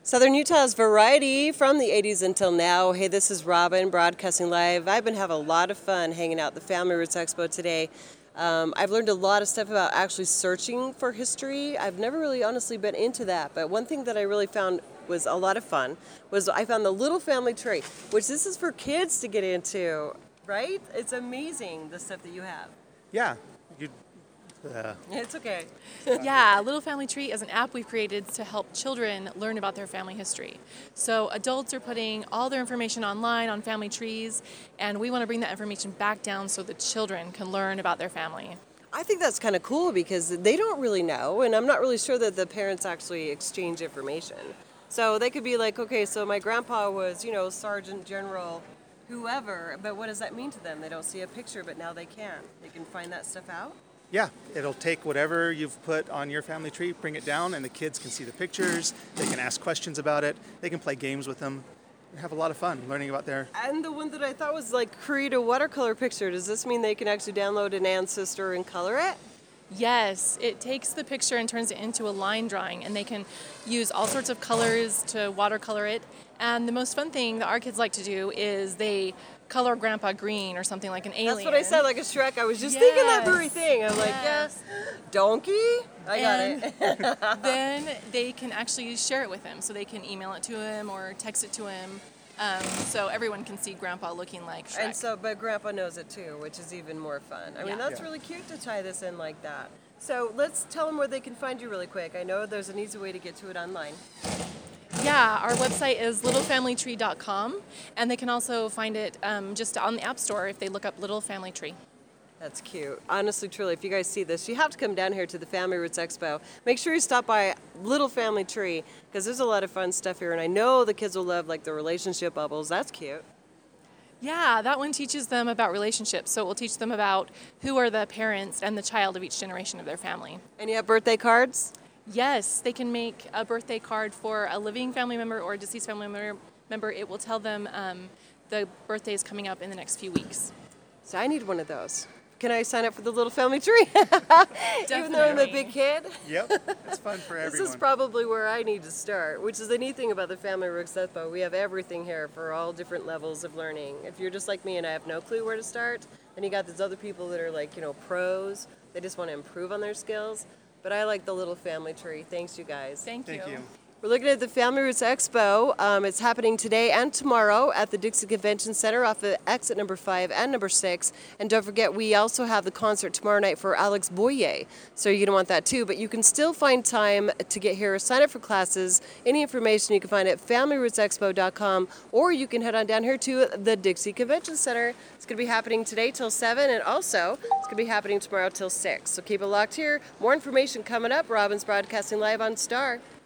Southern Utah's variety from the 80s until now. Hey, this is Robin broadcasting live. I've been having a lot of fun hanging out at the Family Roots Expo today. I've learned a lot of stuff about actually searching for history. I've never really honestly been into that, but one thing that I really found was a lot of fun was I found the Little Family Tree, which this is for kids to get into, right? It's amazing the stuff that you have. Yeah. You, It's okay. Yeah, Little Family Tree is an app we've created to help children learn about their family history. So adults are putting all their information online on family trees, and we want to bring that information back down so the children can learn about their family. I think that's kind of cool because they don't really know, and I'm not really sure that the parents actually exchange information. So they could be like, okay, so my grandpa was, Sergeant General whoever, but what does that mean to them? They don't see a picture, but now they can. They can find that stuff out. yeah, it'll take whatever you've put on your family tree, bring it down, and the kids can see the pictures. They can ask questions about it. They can play games with them and have a lot of fun learning about their. And the one that I thought was like create a watercolor picture. Does this mean they can actually download an ancestor and color it? Yes, it takes the picture and turns it into a line drawing, and they can use all sorts of colors to watercolor it. And the most fun thing that our kids like to do is they color Grandpa green or something like an alien. That's what I said, like a Shrek. I was just thinking that very thing. I'm like, Yes. donkey? I got it. Then they can actually share it with him, so they can email it to him or text it to him, so everyone can see Grandpa looking like Shrek. And so, but Grandpa knows it too, which is even more fun. I mean, Yeah. that's really cute to tie this in like that. So let's tell them where they can find you really quick. I know there's an easy way to get to it online. Yeah, our website is littlefamilytree.com, and they can also find it just on the App Store if they look up Little Family Tree. That's cute. Honestly, truly, if you guys see this, you have to come down here to the Family Roots Expo. Make sure you stop by Little Family Tree because there's a lot of fun stuff here, and I know the kids will love like the relationship bubbles. That's cute. Yeah, that one teaches them about relationships, so it will teach them about who are the parents and the child of each generation of their family. And you have birthday cards? Yes, they can make a birthday card for a living family member or a deceased family member. It will tell them the birthday is coming up in the next few weeks. So I need one of those. Can I sign up for the Little Family Tree? Even though I'm a big kid? Yep, it's fun for everyone. This is probably where I need to start, which is the neat thing about the Family Roots Expo. We have everything here for all different levels of learning. If you're just like me and I have no clue where to start, then you got these other people that are like, pros. They just want to improve on their skills. But I like the Little Family Tree. Thanks, you guys. Thank you. We're looking at the Family Roots Expo. It's happening today and tomorrow at the Dixie Convention Center off of exit number 5 and number 6. And don't forget, we also have the concert tomorrow night for Alex Boyer. So you're going to want that too. But you can still find time to get here, sign up for classes. Any information you can find at FamilyRootsExpo.com, or you can head on down here to the Dixie Convention Center. It's going to be happening today till 7, and also it's going to be happening tomorrow till 6. So keep it locked here. More information coming up. Robin's broadcasting live on Star.